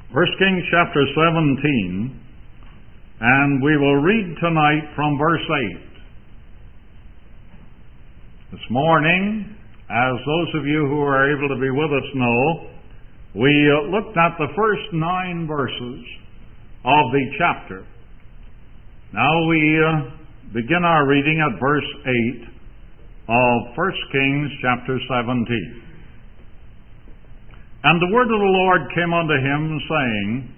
1 Kings chapter 17, and we will read tonight from verse 8. This morning, as those of you who are able to be with us know, we looked at the first 9 verses of the chapter. Now we begin our reading at verse 8 of 1 Kings chapter 17. And the word of the Lord came unto him, saying,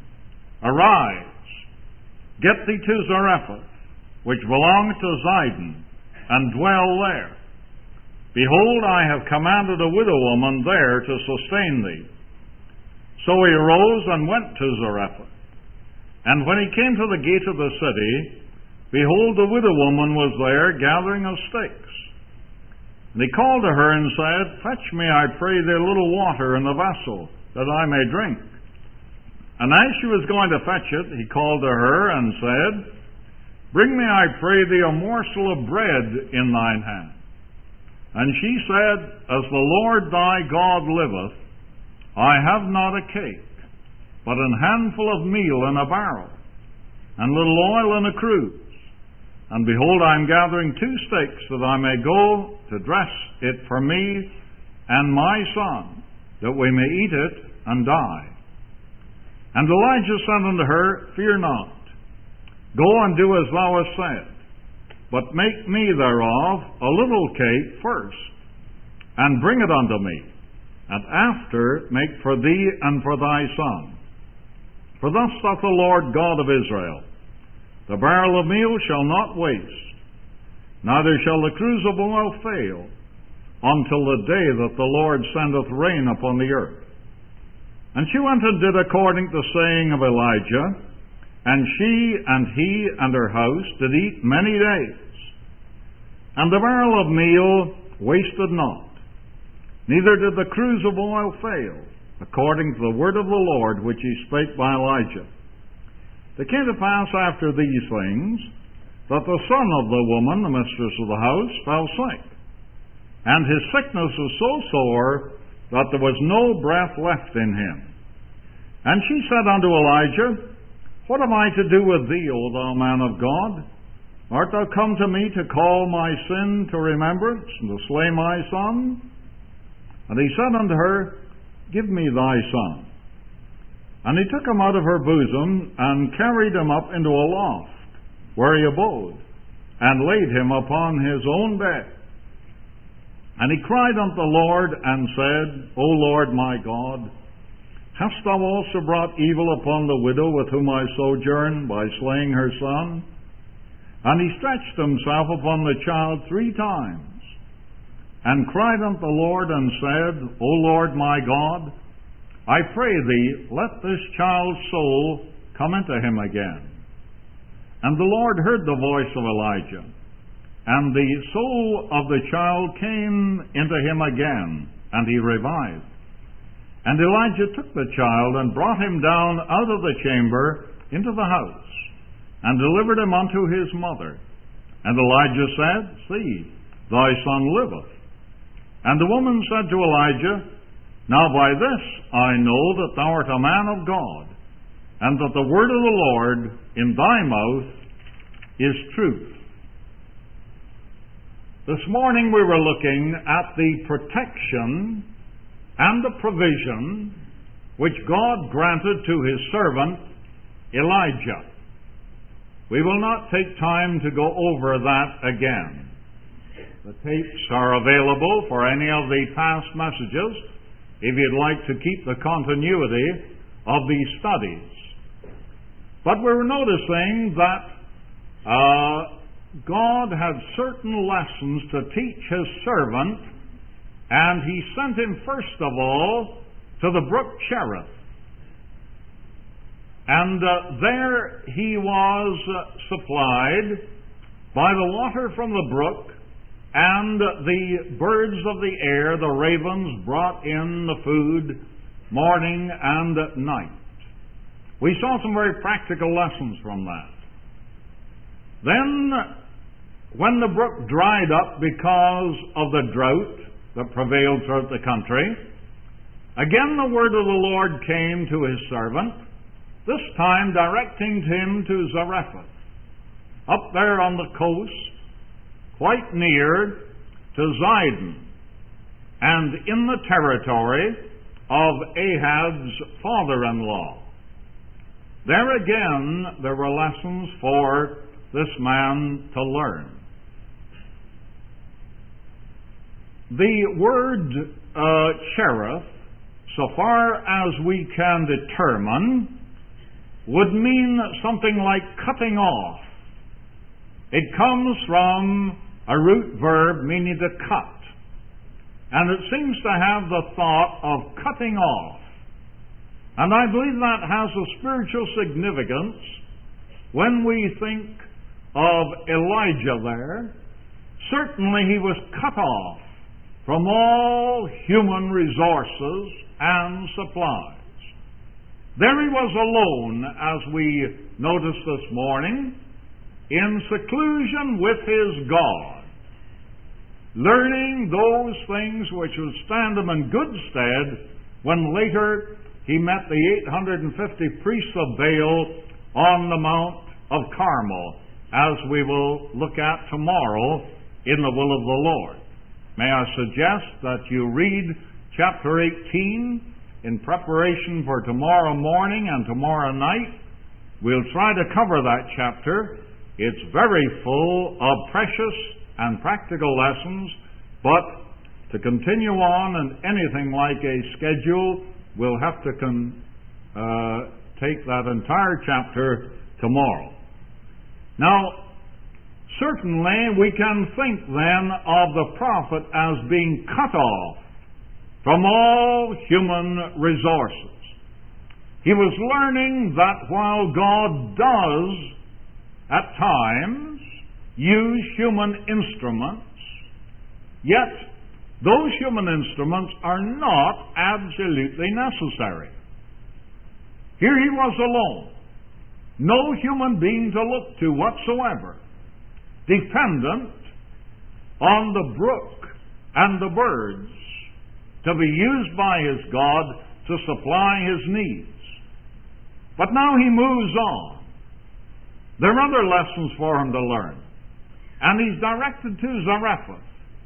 Arise, get thee to Zarephath, which belongeth to Zidon, and dwell there. Behold, I have commanded a widow woman there to sustain thee. So he arose and went to Zarephath. And when he came to the gate of the city, behold, the widow woman was there gathering of sticks. And he called to her and said, Fetch me, I pray thee, a little water in the vessel, that I may drink. And as she was going to fetch it, he called to her and said, Bring me, I pray thee, a morsel of bread in thine hand. And she said, As the Lord thy God liveth, I have not a cake, but an handful of meal in a barrel, and little oil in a cruse. And behold, I am gathering 2 sticks, that I may go to dress it for me and my son, that we may eat it and die. And Elijah said unto her, Fear not, go and do as thou hast said, but make me thereof a little cake first, and bring it unto me, and after make for thee and for thy son. For thus saith the Lord God of Israel, The barrel of meal shall not waste, neither shall the cruse of oil fail, until the day that the Lord sendeth rain upon the earth. And she went and did according to the saying of Elijah, and she and he and her house did eat many days. And the barrel of meal wasted not, neither did the cruse of oil fail, according to the word of the Lord which he spake by Elijah. It came to pass after these things, that the son of the woman, the mistress of the house, fell sick. And his sickness was so sore, that there was no breath left in him. And she said unto Elijah, What am I to do with thee, O thou man of God? Art thou come to me to call my sin to remembrance, and to slay my son? And he said unto her, Give me thy son. And he took him out of her bosom, and carried him up into a loft, where he abode, and laid him upon his own bed. And he cried unto the Lord, and said, O Lord my God, hast thou also brought evil upon the widow with whom I sojourn, by slaying her son? And he stretched himself upon the child 3 times, and cried unto the Lord, and said, O Lord my God, I pray thee, let this child's soul come into him again. And the Lord heard the voice of Elijah, and the soul of the child came into him again, and he revived. And Elijah took the child, and brought him down out of the chamber into the house, and delivered him unto his mother. And Elijah said, See, thy son liveth. And the woman said to Elijah, Now by this I know that thou art a man of God, and that the word of the Lord in thy mouth is truth. This morning we were looking at the protection and the provision which God granted to his servant Elijah. We will not take time to go over that again. The tapes are available for any of the past messages if you'd like to keep the continuity of these studies. But we were noticing that God had certain lessons to teach his servant, and he sent him first of all to the brook Cherith. And there he was supplied by the water from the brook, and the birds of the air, the ravens, brought in the food morning and night. We saw some very practical lessons from that. Then, when the brook dried up because of the drought that prevailed throughout the country, again the word of the Lord came to his servant, this time directing him to Zarephath, up there on the coast, quite near to Zidon, and in the territory of Ahab's father-in-law. There again, there were lessons for this man to learn. The word Cherith, so far as we can determine, would mean something like cutting off. It comes from a root verb meaning to cut. And it seems to have the thought of cutting off. And I believe that has a spiritual significance when we think of Elijah there. Certainly he was cut off from all human resources and supplies. There he was alone, as we noticed this morning, in seclusion with his God, learning those things which would stand him in good stead when later he met the 850 priests of Baal on the Mount of Carmel, as we will look at tomorrow in the will of the Lord. May I suggest that you read chapter 18 in preparation for tomorrow morning and tomorrow night. We'll try to cover that chapter. It's very full of precious and practical lessons, but to continue on in anything like a schedule, we'll have to take that entire chapter tomorrow. Now, certainly we can think then of the prophet as being cut off from all human resources. He was learning that while God does at times use human instruments, yet those human instruments are not absolutely necessary. Here he was alone, no human being to look to whatsoever, dependent on the brook and the birds to be used by his God to supply his needs. But now he moves on. There are other lessons for him to learn. And he's directed to Zarephath.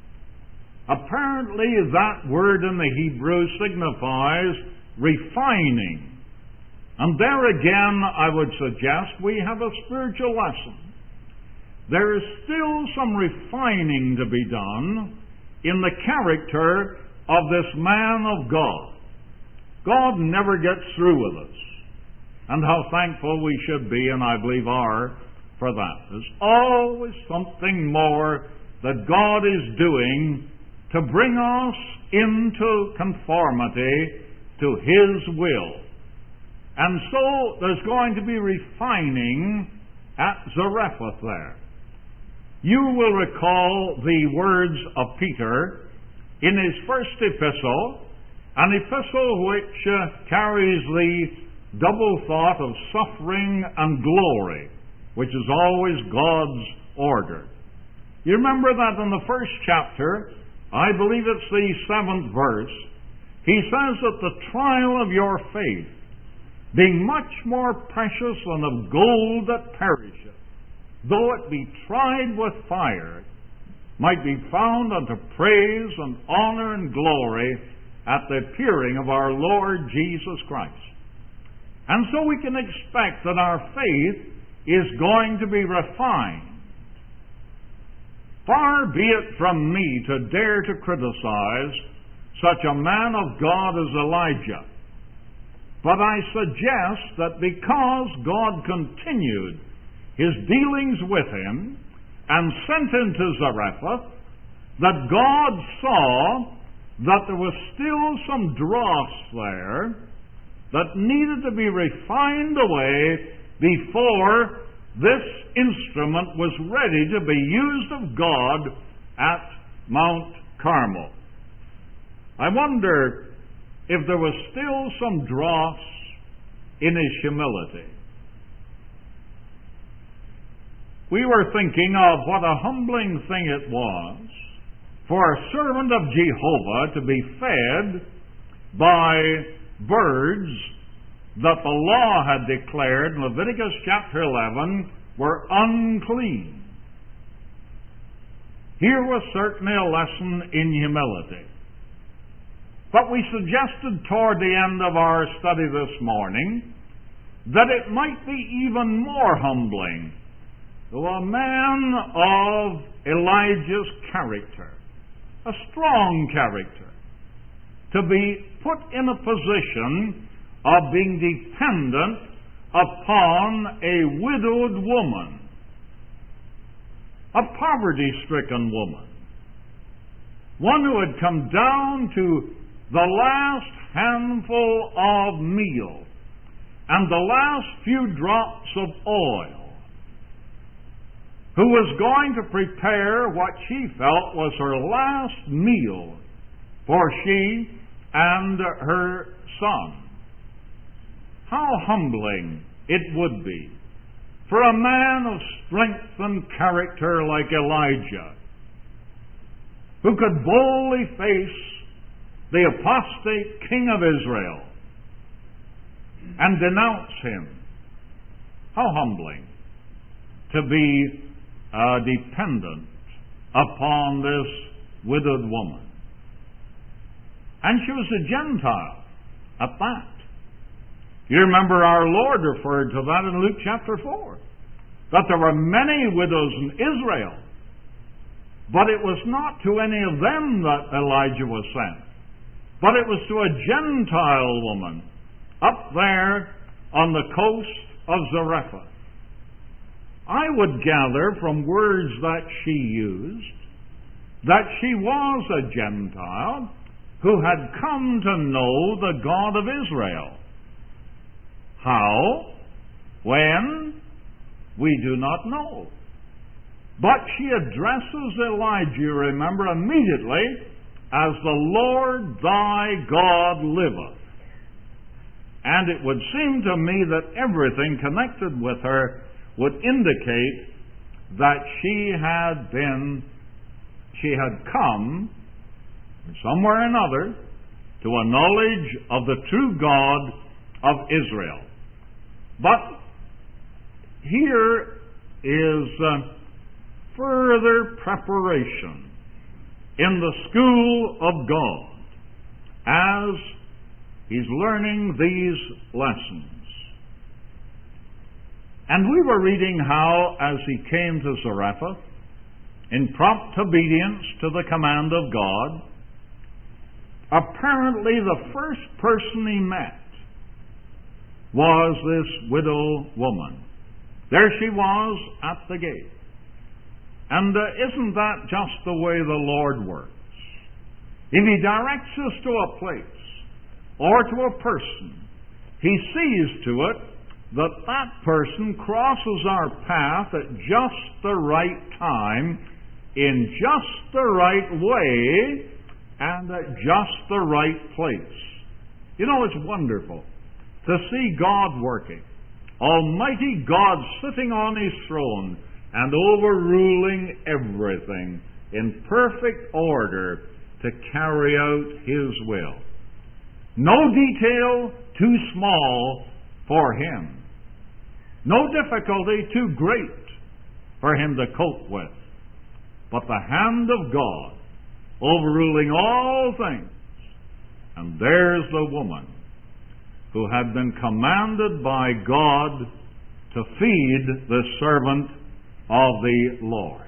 Apparently that word in the Hebrew signifies refining. And there again, I would suggest we have a spiritual lesson. There is still some refining to be done in the character of this man of God. God never gets through with us. And how thankful we should be, and I believe are, for that. There's always something more that God is doing to bring us into conformity to His will. And so there's going to be refining at Zarephath there. You will recall the words of Peter in his first epistle, an epistle which carries the double thought of suffering and glory, which is always God's order. You remember that in the first chapter, I believe it's the 7th verse, he says that the trial of your faith, being much more precious than of gold that perisheth, though it be tried with fire, might be found unto praise and honor and glory at the appearing of our Lord Jesus Christ. And so we can expect that our faith is going to be refined. Far be it from me to dare to criticize such a man of God as Elijah. But I suggest that because God continued his dealings with him and sent him to Zarephath, that God saw that there was still some dross there that needed to be refined away before this instrument was ready to be used of God at Mount Carmel. I wonder if there was still some dross in his humility. We were thinking of what a humbling thing it was for a servant of Jehovah to be fed by birds that the law had declared in Leviticus chapter 11 were unclean. Here was certainly a lesson in humility. But we suggested toward the end of our study this morning that it might be even more humbling to a man of Elijah's character, a strong character, to be put in a position of being dependent upon a widowed woman, a poverty-stricken woman, one who had come down to the last handful of meal and the last few drops of oil, who was going to prepare what she felt was her last meal for she and her son. How humbling it would be for a man of strength and character like Elijah, who could boldly face the apostate king of Israel and denounce him. How humbling to be dependent upon this widowed woman. And she was a Gentile at that. You remember our Lord referred to that in Luke chapter 4, that there were many widows in Israel, but it was not to any of them that Elijah was sent, but it was to a Gentile woman up there on the coast of Zarephath. I would gather from words that she used that she was a Gentile who had come to know the God of Israel. How? When? We do not know. But she addresses Elijah, you remember, immediately as the Lord thy God liveth. And it would seem to me that everything connected with her would indicate that she had come somewhere or another to a knowledge of the true God of Israel. But here is further preparation in the school of God as he's learning these lessons. And we were reading how, as he came to Zarephath, in prompt obedience to the command of God, apparently the first person he met was this widow woman. There she was at the gate. And isn't that just the way the Lord works? If he directs us to a place or to a person, he sees to it that that person crosses our path at just the right time, in just the right way, and at just the right place. You know, it's wonderful to see God working. Almighty God sitting on his throne and overruling everything in perfect order to carry out his will. No detail too small for him. No difficulty too great for him to cope with. But the hand of God overruling all things. And there's the woman who had been commanded by God to feed the servant of the Lord.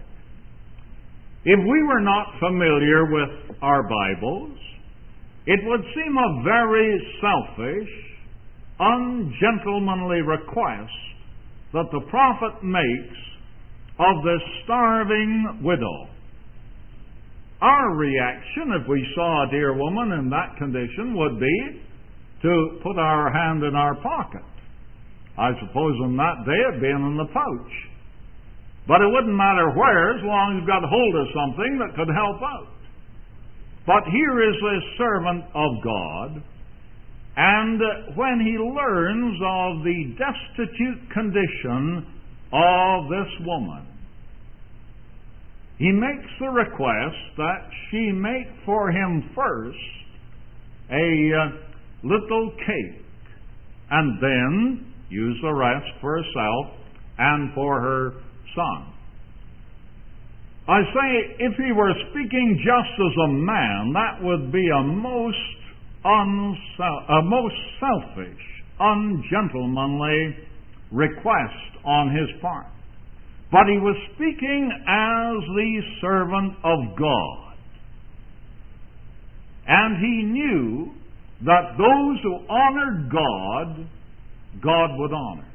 If we were not familiar with our Bibles, it would seem a very selfish, ungentlemanly request that the prophet makes of this starving widow. Our reaction, if we saw a dear woman in that condition, would be to put our hand in our pocket. I suppose on that day it'd be in the pouch. But it wouldn't matter where, as long as you've got hold of something that could help out. But here is this servant of God, and when he learns of the destitute condition of this woman, he makes the request that she make for him first a little cake and then use the rest for herself and for her son. I say, if he were speaking just as a man, that would be a most selfish, ungentlemanly request on his part. But he was speaking as the servant of God. And he knew that those who honored God, God would honor.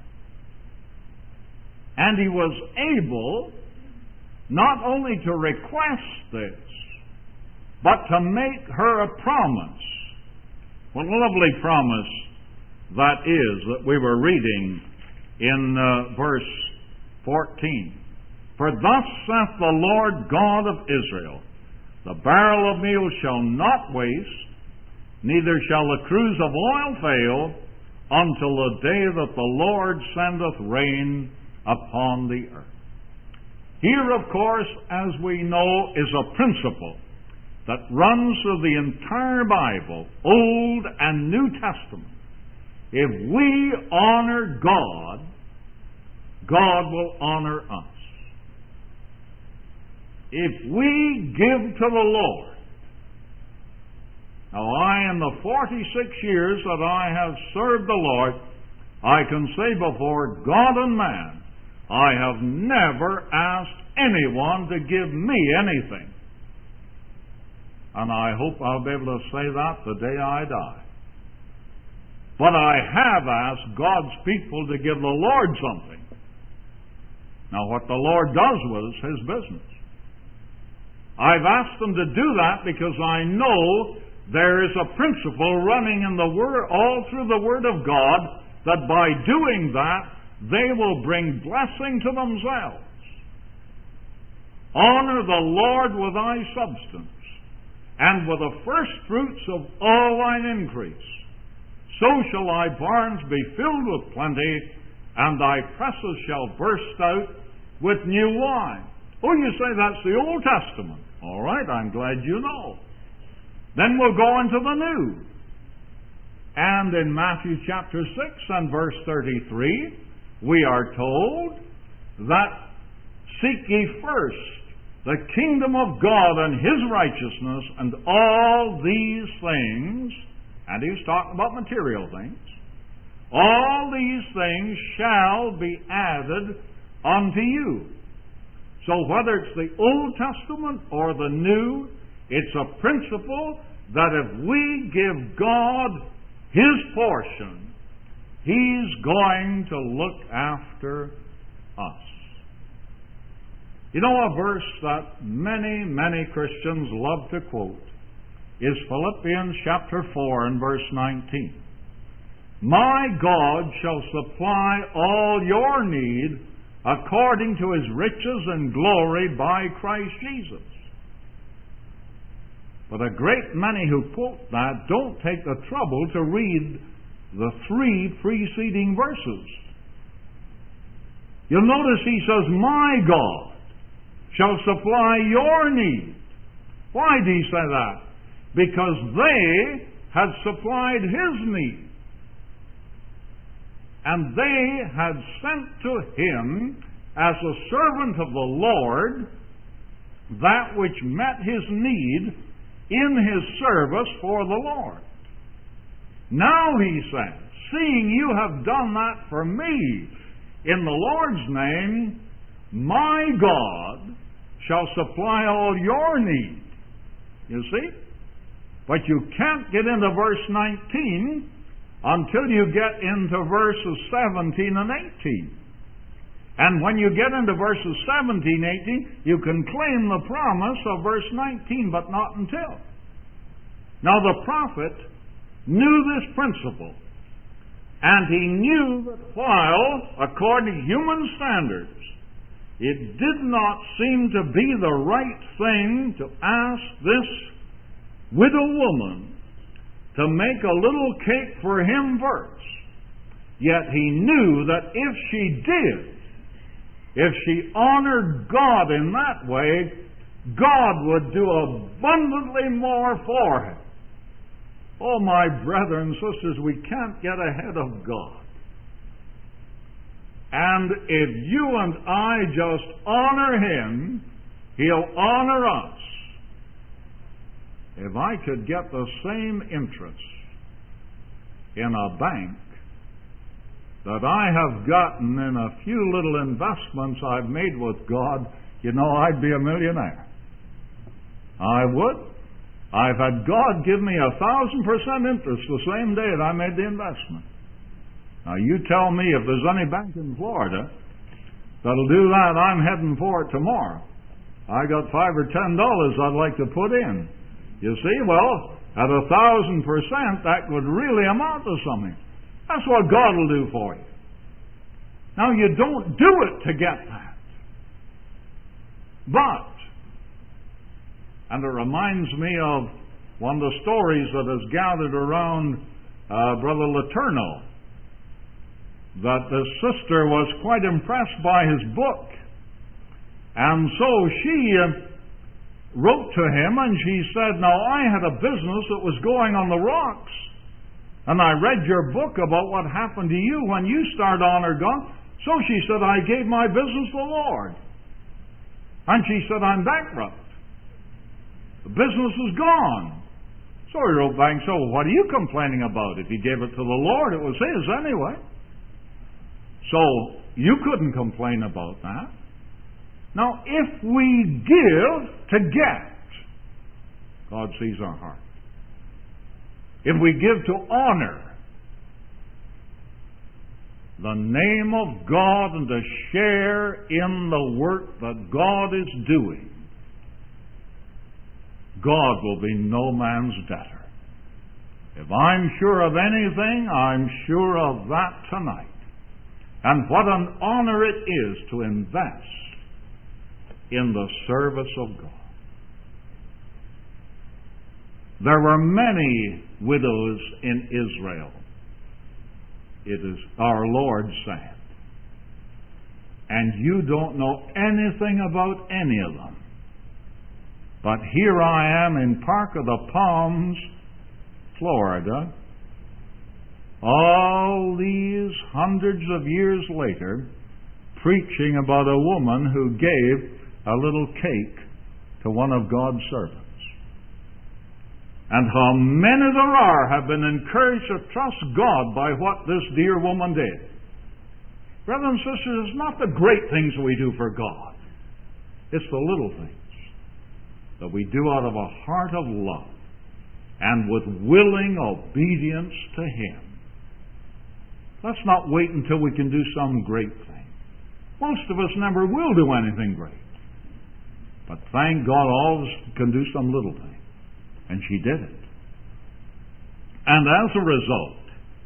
And he was able not only to request this, but to make her a promise. What a lovely promise that is that we were reading in verse 14. For thus saith the Lord God of Israel, the barrel of meal shall not waste, neither shall the cruse of oil fail, until the day that the Lord sendeth rain upon the earth. Here, of course, as we know, is a principle that runs through the entire Bible, Old and New Testament. If we honor God, God will honor us. If we give to the Lord, now in the 46 years that I have served the Lord, I can say before God and man, I have never asked anyone to give me anything. And I hope I'll be able to say that the day I die. But I have asked God's people to give the Lord something. Now what the Lord does with is His business. I've asked them to do that because I know there is a principle running in the Word, all through the Word of God, that by doing that, they will bring blessing to themselves. Honor the Lord with thy substance, and with the first fruits of all thine increase. So shall thy barns be filled with plenty, and thy presses shall burst out with new wine. Oh, you say that's the Old Testament. All right, I'm glad you know. Then we'll go into the New. And in Matthew chapter 6 and verse 33, we are told that seek ye first the kingdom of God and His righteousness, and all these things, and He's talking about material things, all these things shall be added unto you. So whether it's the Old Testament or the New, it's a principle that if we give God His portion, He's going to look after us. You know, a verse that many, many Christians love to quote is Philippians chapter 4 and verse 19. My God shall supply all your need according to His riches and glory by Christ Jesus. But a great many who quote that don't take the trouble to read the 3 preceding verses. You'll notice he says, my God shall supply your need. Why do he say that? Because they had supplied His need. And they had sent to Him as a servant of the Lord that which met His need in His service for the Lord. Now he says, seeing you have done that for me in the Lord's name, my God shall supply all your need. You see? But you can't get into verse 19 until you get into verses 17 and 18. And when you get into verses 17, 18, you can claim the promise of verse 19, but not until. Now the prophet knew this principle, and he knew that while, according to human standards, it did not seem to be the right thing to ask this widow woman to make a little cake for him first. Yet he knew that if she did, if she honored God in that way, God would do abundantly more for her. Oh, my brethren and sisters, we can't get ahead of God. And if you and I just honor Him, He'll honor us. If I could get the same interest in a bank that I have gotten in a few little investments I've made with God, you know, I'd be a millionaire. I would. I've had God give me 1,000% interest the same day that I made the investment. Now, you tell me if there's any bank in Florida that'll do that, I'm heading for it tomorrow. I got $5 or $10 I'd like to put in. You see, well, at 1,000%, that would really amount to something. That's what God will do for you. Now, you don't do it to get that. But, and it reminds me of one of the stories that has gathered around Brother Letourneau, that the sister was quite impressed by his book. And so she wrote to him and she said, now I had a business that was going on the rocks, and I read your book about what happened to you when you started honor God. So she said, I gave my business to the Lord. And she said, I'm bankrupt. The business is gone. So he wrote back and said, well, what are you complaining about? If he gave it to the Lord, it was his anyway. So you couldn't complain about that. Now, if we give to get, God sees our heart. If we give to honor the name of God and to share in the work that God is doing, God will be no man's debtor. If I'm sure of anything, I'm sure of that tonight. And what an honor it is to invest in the service of God. There were many widows in Israel, it is our Lord said. And you don't know anything about any of them. But here I am in Park of the Palms, Florida, all these hundreds of years later, preaching about a woman who gave a little cake to one of God's servants. And how many there are have been encouraged to trust God by what this dear woman did. Brothers and sisters, it's not the great things we do for God. It's the little things that we do out of a heart of love and with willing obedience to Him. Let's not wait until we can do some great thing. Most of us never will do anything great. But thank God all of us can do some little thing. And she did it. And as a result,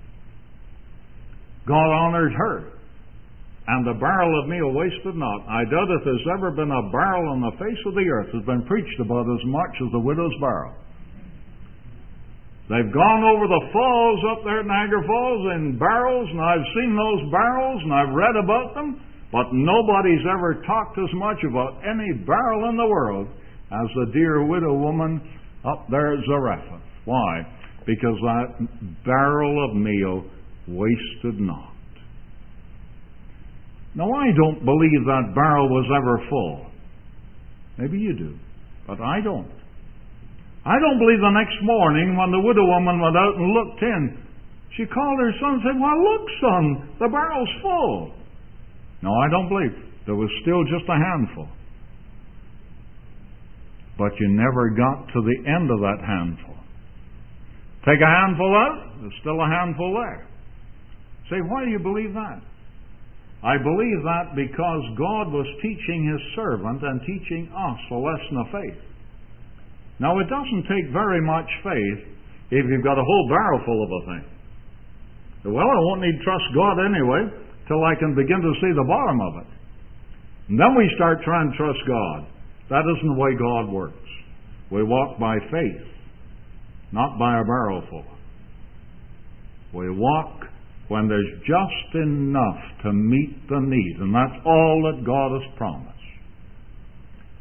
God honored her. And the barrel of meal wasted not. I doubt if there's ever been a barrel on the face of the earth that's been preached about as much as the widow's barrel. They've gone over the falls up there at Niagara Falls in barrels, and I've seen those barrels, and I've read about them, but nobody's ever talked as much about any barrel in the world as the dear widow woman up there at Zarephath. Why? Because that barrel of meal wasted not. Now, I don't believe that barrel was ever full. Maybe you do, but I don't. I don't believe the next morning when the widow woman went out and looked in, she called her son and said, well, look, son, the barrel's full. No, I don't believe. There was still just a handful. But you never got to the end of that handful. Take a handful out, there's still a handful there. Say, why do you believe that? I believe that because God was teaching His servant and teaching us a lesson of faith. Now, it doesn't take very much faith if you've got a whole barrel full of a thing. Well, I won't need to trust God anyway till I can begin to see the bottom of it. And then we start trying to trust God. That isn't the way God works. We walk by faith, not by a barrel full. We walk when there's just enough to meet the need, and that's all that God has promised.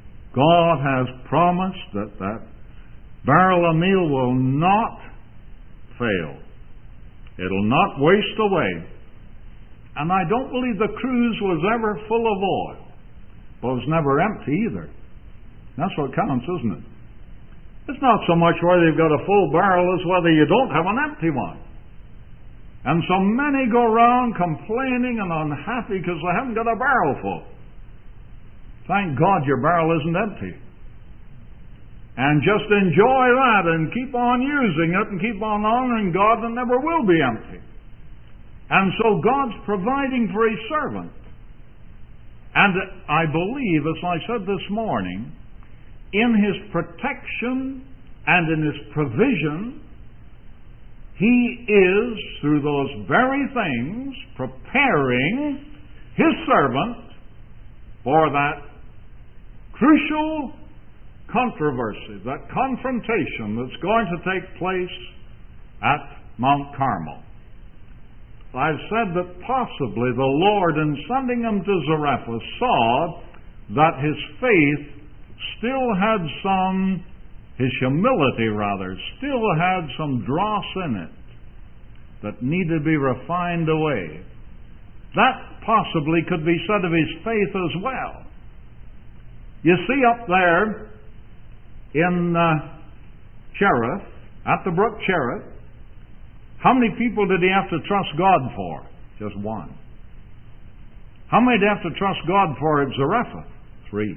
God has promised that that barrel of meal will not fail. It'll not waste away. And I don't believe the cruse was ever full of oil, but it was never empty either. That's what counts, isn't it? It's not so much whether you've got a full barrel as whether you don't have an empty one. And so many go around complaining and unhappy because they haven't got a barrel full. Thank God your barrel isn't empty. And just enjoy that and keep on using it and keep on honoring God, and it never will be empty. And so God's providing for His servant. And I believe, as I said this morning, in His protection and in His provision, He is, through those very things, preparing His servant for that crucial controversy, that confrontation that's going to take place at Mount Carmel. I've said that possibly the Lord, in sending him to Zarephath, saw that his faith still had his humility rather, still had some dross in it that needed to be refined away. That possibly could be said of his faith as well. You see up there in Cherith, at the brook Cherith, how many people did he have to trust God for? Just one. How many did he have to trust God for at Zarephath? 3.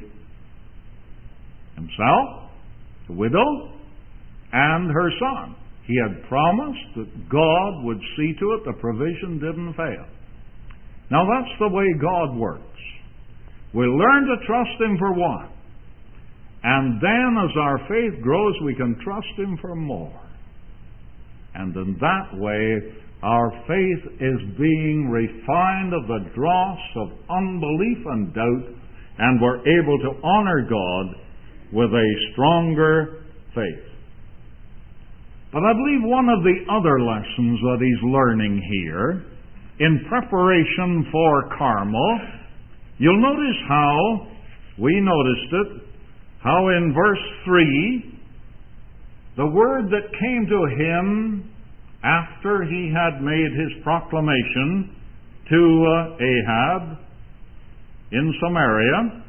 Himself, the widow, and her son. He had promised that God would see to it the provision didn't fail. Now that's the way God works. We learn to trust Him for one. And then as our faith grows, we can trust Him for more. And in that way, our faith is being refined of the dross of unbelief and doubt, and we're able to honor God with a stronger faith. But I believe one of the other lessons that he's learning here, in preparation for Carmel, you'll notice how, we noticed it, how in verse 3, the word that came to him after he had made his proclamation to Ahab in Samaria,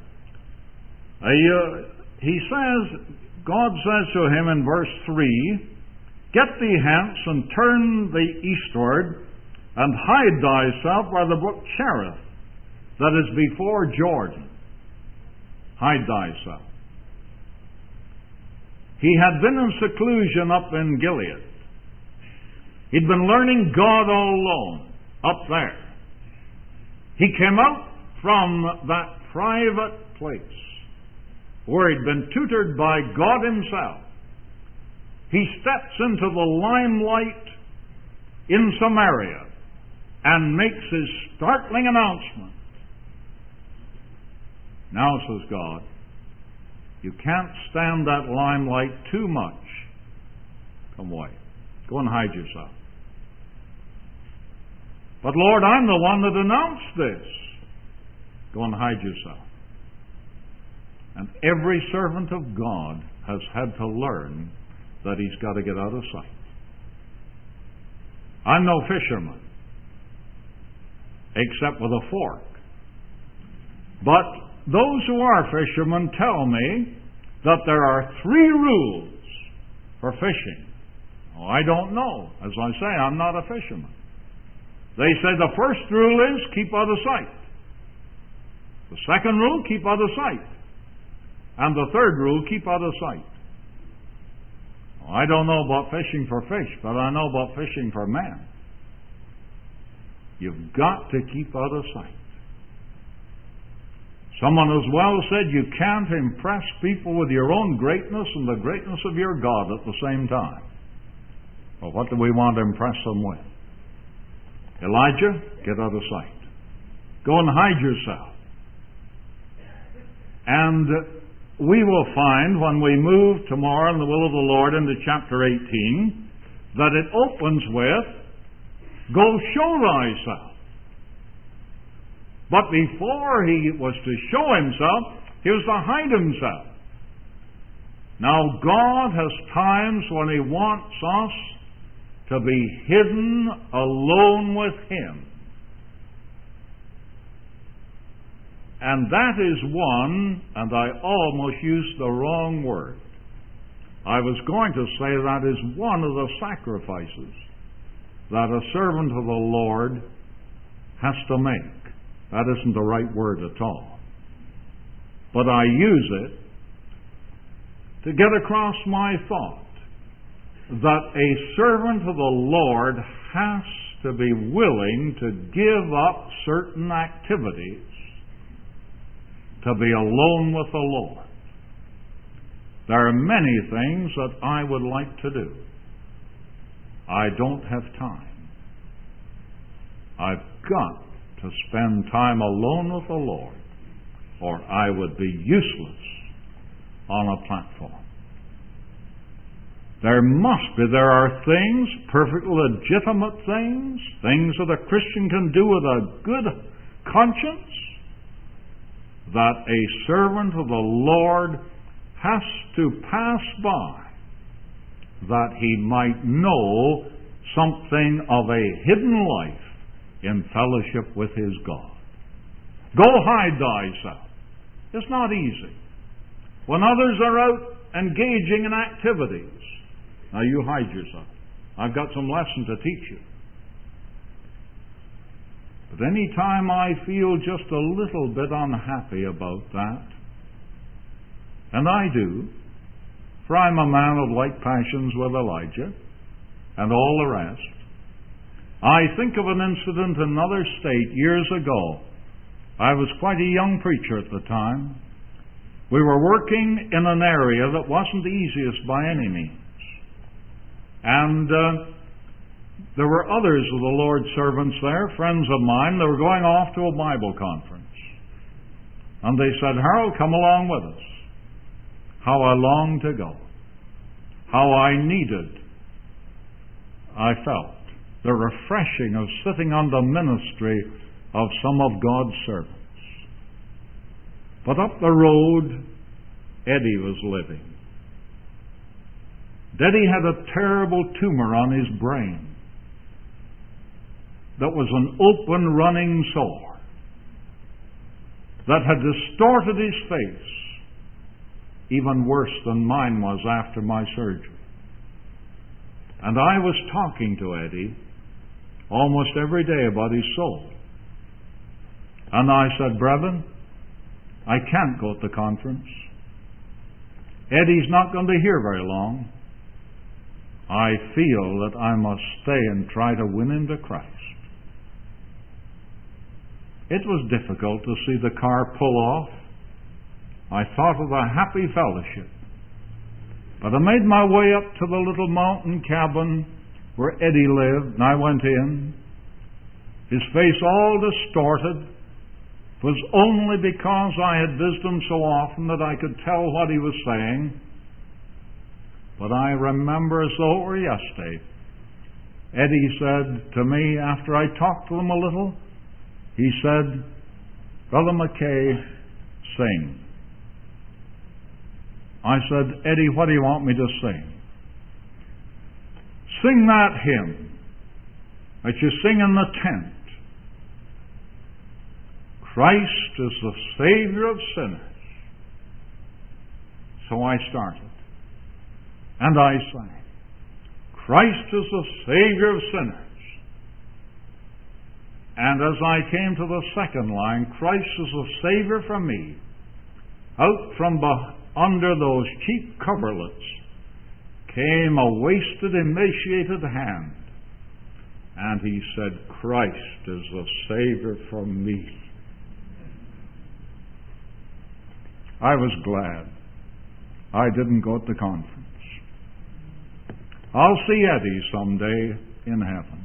he says, God says to him in verse 3, "Get thee hence and turn thee eastward, and hide thyself by the brook Cherith, that is before Jordan." Hide thyself. He had been in seclusion up in Gilead. He'd been learning God all alone up there. He came out from that private place where he'd been tutored by God Himself. He steps into the limelight in Samaria and makes his startling announcement. Now, says God, you can't stand that limelight too much. Come away. Go and hide yourself. But Lord, I'm the one that announced this. Go and hide yourself. And every servant of God has had to learn that he's got to get out of sight. I'm no fisherman, except with a fork. But those who are fishermen tell me that there are 3 rules for fishing. Oh, I don't know. As I say, I'm not a fisherman. They say the first rule is keep out of sight. The second rule, keep out of sight. And the third rule, keep out of sight. Oh, I don't know about fishing for fish, but I know about fishing for man. You've got to keep out of sight. Someone has well said you can't impress people with your own greatness and the greatness of your God at the same time. Well, what do we want to impress them with? Elijah, get out of sight. Go and hide yourself. And we will find when we move tomorrow in the will of the Lord into chapter 18 that it opens with, go show thyself. But before he was to show himself, he was to hide himself. Now God has times when He wants us to be hidden alone with Him. And that is one, and I almost used the wrong word. I was going to say that is one of the sacrifices that a servant of the Lord has to make. That isn't the right word at all. But I use it to get across my thought that a servant of the Lord has to be willing to give up certain activities to be alone with the Lord. There are many things that I would like to do. I don't have time. I've got to spend time alone with the Lord, or I would be useless on a platform. There are things, perfectly legitimate things that a Christian can do with a good conscience, that a servant of the Lord has to pass by, that he might know something of a hidden life in fellowship with his God. Go hide thyself. It's not easy. When others are out engaging in activities, now you hide yourself. I've got some lesson to teach you. But any time I feel just a little bit unhappy about that, and I do, for I'm a man of like passions with Elijah and all the rest, I think of an incident in another state years ago. I was quite a young preacher at the time. We were working in an area that wasn't the easiest by any means. And there were others of the Lord's servants there, friends of mine. They were going off to a Bible conference. And they said, "Harold, come along with us." How I longed to go. How I felt the refreshing of sitting under ministry of some of God's servants. But up the road, Eddie was living. Eddie had a terrible tumor on his brain that was an open running sore that had distorted his face even worse than mine was after my surgery. And I was talking to Eddie almost every day about his soul. And I said, "Brethren, I can't go to the conference. Eddie's not going to be here very long. I feel that I must stay and try to win him to Christ." It was difficult to see the car pull off. I thought of a happy fellowship. But I made my way up to the little mountain cabin where Eddie lived, and I went in. His face all distorted. It was only because I had visited him so often that I could tell what he was saying. But I remember as though it were yesterday. Eddie said to me after I talked to him a little, he said, "Brother McKay, sing." I said, "Eddie, what do you want me to sing?" "Sing that hymn that you sing in the tent. Christ is the Savior of sinners." So I started. And I sang, "Christ is the Savior of sinners." And as I came to the second line, "Christ is the Savior for me," out from under those cheap coverlets came a wasted, emaciated hand. And he said, "Christ is the Savior for me." I was glad I didn't go to the conference. I'll see Eddie someday in heaven.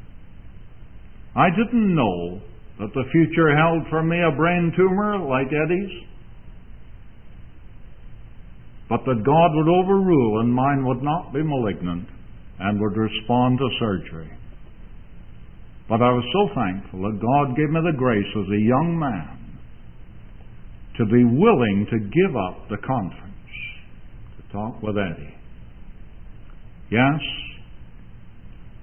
I didn't know that the future held for me a brain tumor like Eddie's, but that God would overrule and mine would not be malignant and would respond to surgery. But I was so thankful that God gave me the grace as a young man to be willing to give up the conference to talk with Eddie. Yes,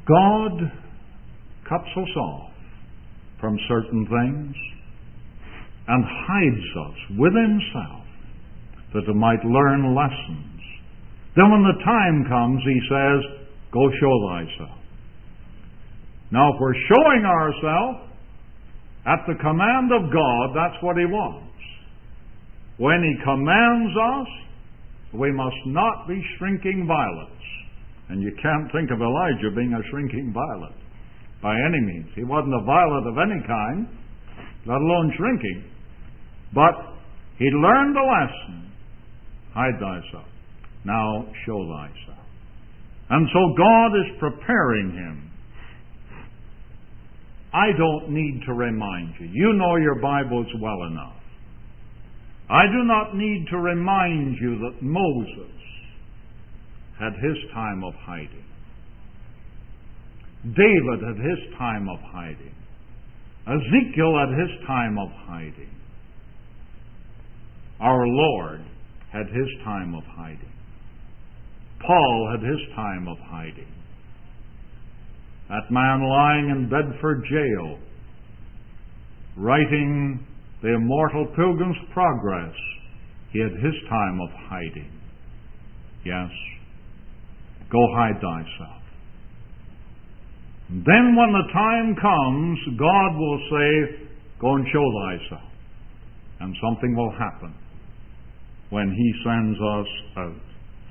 God cuts us off from certain things and hides us with Himself that we might learn lessons. Then when the time comes, He says, go show thyself. Now, if we're showing ourselves at the command of God, that's what He wants. When He commands us, we must not be shrinking violets. And you can't think of Elijah being a shrinking violet by any means. He wasn't a violet of any kind, let alone shrinking. But he learned the lesson. Hide thyself. Now show thyself. And so God is preparing him. I don't need to remind you. You know your Bibles well enough. I do not need to remind you that Moses had his time of hiding. David had his time of hiding. Ezekiel had his time of hiding. Our Lord had his time of hiding. Paul had his time of hiding. That man lying in Bedford jail, writing the Immortal Pilgrim's Progress, he had his time of hiding. Yes, go hide thyself. And then when the time comes, God will say, go and show thyself. And something will happen when He sends us out.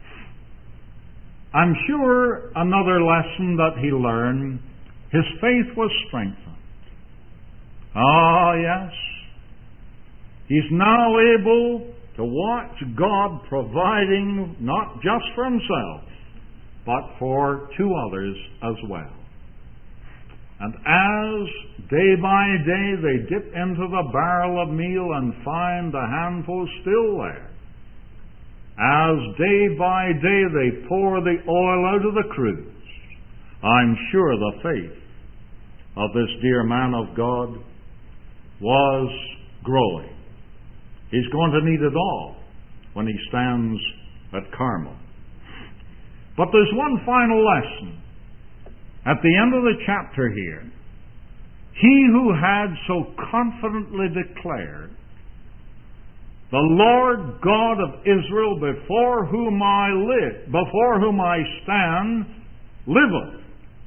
I'm sure another lesson that he learned, his faith was strengthened. Ah, yes. He's now able to watch God providing not just for himself, but for two others as well. And as day by day they dip into the barrel of meal and find the handful still there, as day by day they pour the oil out of the cruse, I'm sure the faith of this dear man of God was growing. He's going to need it all when he stands at Carmel. But there's one final lesson. At the end of the chapter here, he who had so confidently declared, the Lord God of Israel, before whom I stand, liveth.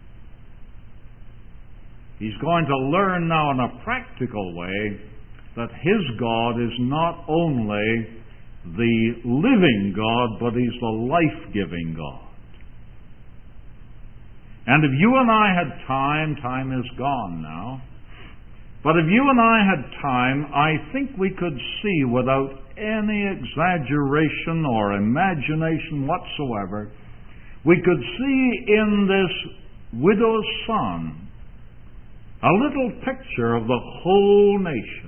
He's going to learn now in a practical way that his God is not only the living God, but He's the life-giving God. And if you and I had time is gone now, but if you and I had time, I think we could see without any exaggeration or imagination whatsoever, we could see in this widow's son a little picture of the whole nation.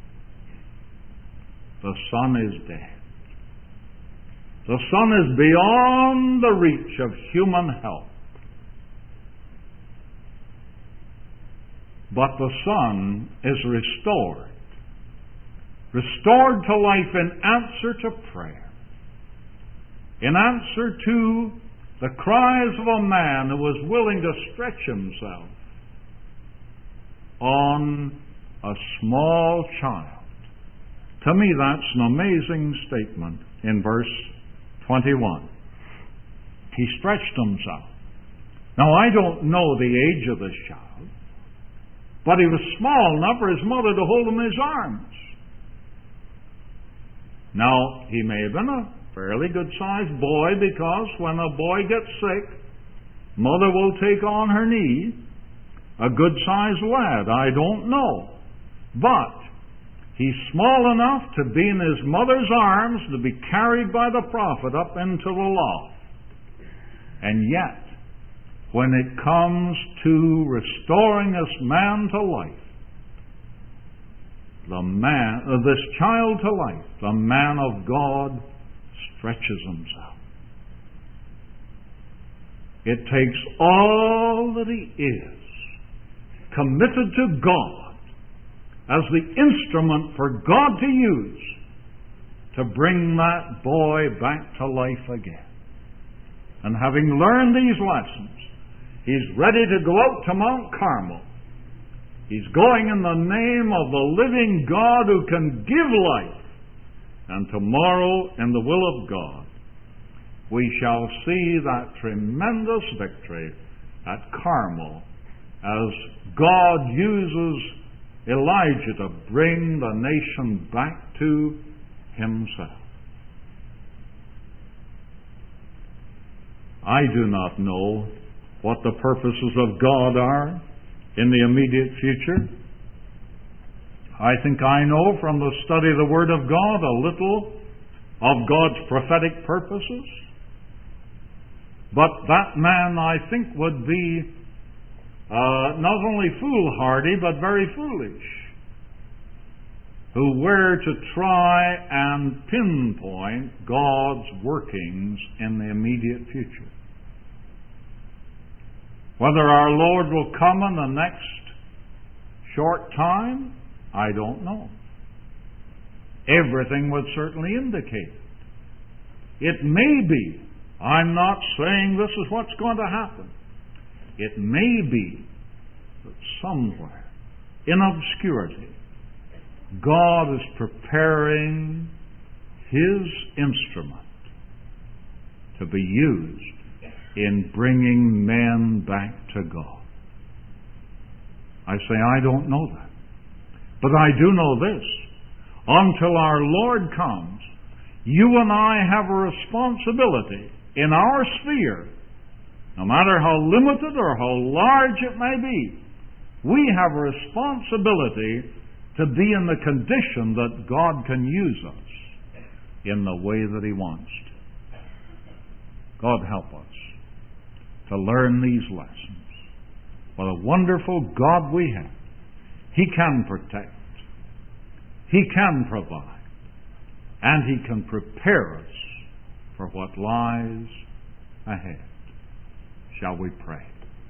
The son is dead. The son is beyond the reach of human help. But the son is restored. Restored to life in answer to prayer. In answer to the cries of a man who was willing to stretch himself on a small child. To me, that's an amazing statement in verse 21. He stretched himself. Now, I don't know the age of this child, but he was small enough for his mother to hold him in his arms. Now, he may have been a fairly good-sized boy, because when a boy gets sick, mother will take on her knee a good-sized lad. I don't know. But he's small enough to be in his mother's arms, to be carried by the prophet up into the loft. And yet, when it comes to restoring this man to life, this child to life, the man of God stretches himself. It takes all that he is, committed to God, as the instrument for God to use to bring that boy back to life again. And having learned these lessons, He's ready to go out to Mount Carmel. He's going in the name of the living God who can give life. And tomorrow, in the will of God, we shall see that tremendous victory at Carmel as God uses Elijah to bring the nation back to himself. I do not know what the purposes of God are in the immediate future. I think I know from the study of the Word of God a little of God's prophetic purposes. But that man, I think, would be not only foolhardy, but very foolish, who were to try and pinpoint God's workings in the immediate future. Whether our Lord will come in the next short time, I don't know. Everything would certainly indicate it. It may be. I'm not saying this is what's going to happen. It may be that somewhere in obscurity, God is preparing His instrument to be used in bringing men back to God. I say I don't know that. But I do know this. Until our Lord comes, you and I have a responsibility in our sphere, no matter how limited or how large it may be. We have a responsibility to be in the condition that God can use us in the way that He wants to. God help us to learn these lessons. What a wonderful God we have. He can protect. He can provide. And He can prepare us for what lies ahead. Shall we pray?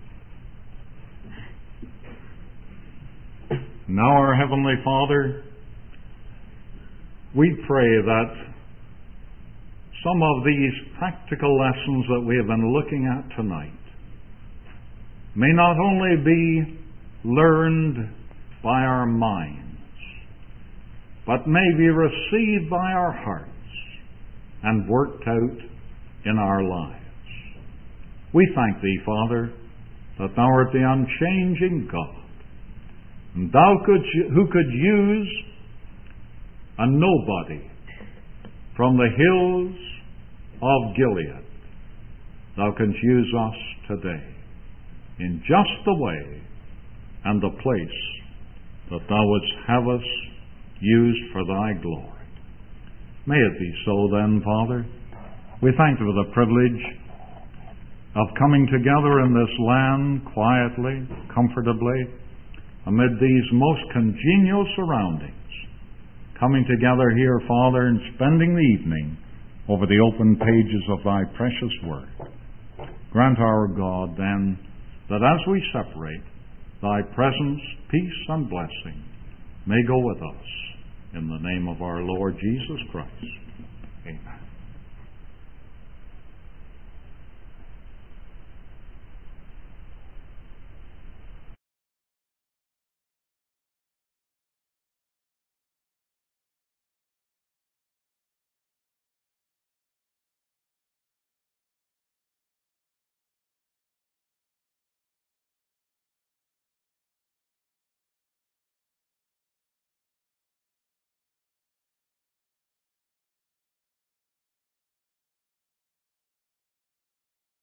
Now, our Heavenly Father, we pray that some of these practical lessons that we have been looking at tonight may not only be learned by our minds, but may be received by our hearts and worked out in our lives. We thank Thee, Father, that Thou art the unchanging God, and Thou who could use a nobody from the hills of Gilead. Thou canst use us today in just the way and the place that Thou wouldst have us used for Thy glory. May it be so then, Father. We thank Thee for the privilege of coming together in this land quietly, comfortably, amid these most congenial surroundings, coming together here, Father, and spending the evening over the open pages of Thy precious Word. Grant, our God, then, that as we separate, Thy presence, peace, and blessing may go with us. In the name of our Lord Jesus Christ. Amen.